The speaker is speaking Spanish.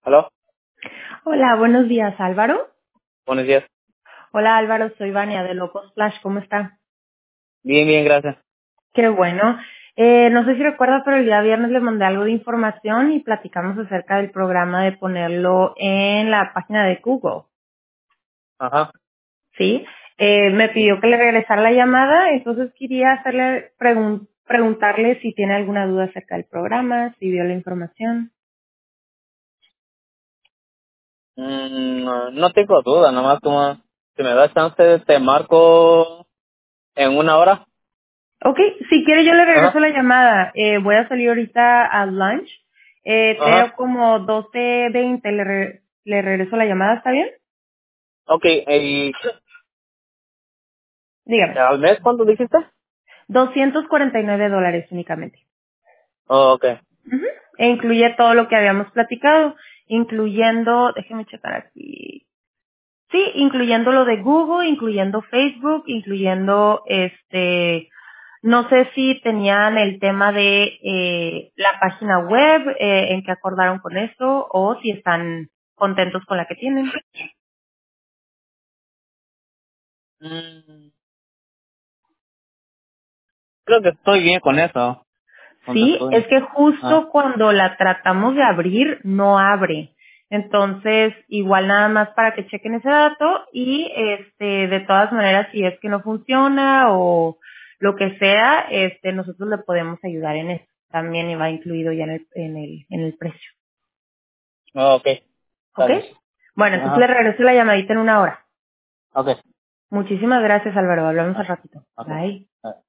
¿Aló? Hola, buenos días, Álvaro. Buenos días. Hola, Álvaro, soy Vania de Locos Flash, ¿cómo está? Bien, bien, gracias. Qué bueno. No sé si recuerda, pero el día viernes le mandé algo de información y platicamos acerca del programa de ponerlo en la página de Google, Ajá. ¿sí? Me Sí. pidió que le regresara la llamada, entonces quería hacerle preguntarle si tiene alguna duda acerca del programa, si vio la información. No tengo duda, nomás como si me da chance te marco en una hora. Ok, si quiere yo le regreso Ajá. la llamada. Voy a salir ahorita a lunch, pero Ajá. como 12:20 le regreso la llamada, ¿está bien? Ok, ¿y Dígame. al mes cuánto dijiste? $249 únicamente. Oh, ok. Ujú. E incluye todo lo que habíamos platicado, incluyendo, déjeme checar aquí. Sí, incluyendo lo de Google, incluyendo Facebook, incluyendo no sé si tenían el tema de la página web, en que acordaron con eso, o si están contentos con la que tienen. Mm, Creo que estoy bien con eso. Donde Sí, es estoy. que Ah, justo cuando la tratamos de abrir, no abre. Entonces, igual nada más para que chequen ese dato y de todas maneras, si es que no funciona o lo que sea, nosotros le podemos ayudar en eso. También y va incluido ya en el precio. ok. Está ¿Ok? bien. Bueno, entonces le Ajá. regreso la llamadita en una hora. Ok. Muchísimas gracias, Álvaro. Hablamos al Ah, ratito. ok. Bye. Ah.